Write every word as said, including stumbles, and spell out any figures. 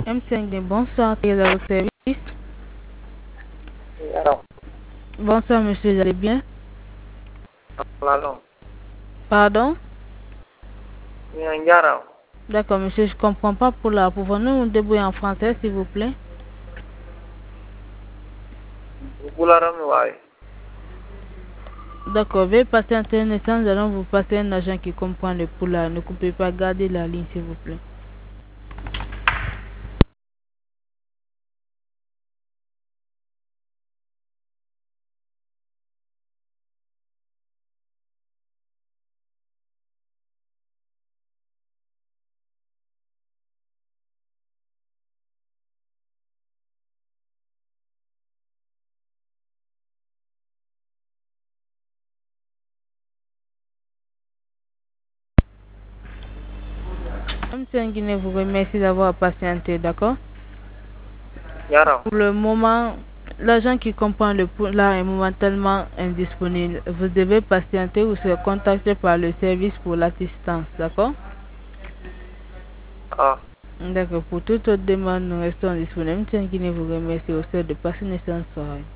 M cinq D, bonsoir, et à votre service. Alors, Bonsoir, monsieur, vous allez bien? alors, Pardon? Nyangara, D'accord, monsieur, je comprends pas pour la. Pouvons-nous nous débrouiller en français, s'il vous plaît? Bularam Wai. D'accord, veuillez patienter un instant, nous allons vous passer un agent qui comprend le poula. Ne coupez pas, gardez la ligne, s'il vous plaît. M cinq Guinée vous remercie d'avoir patienté, d'accord? Yara, Pour le moment, l'agent qui comprend le poula est momentanément indisponible. Vous devez patienter ou se contacter par le service pour l'assistance, d'accord? ah, D'accord, pour toute autre demande, nous restons disponibles. M cinq Guinée vous remercie aussi de passer une excellente soirée.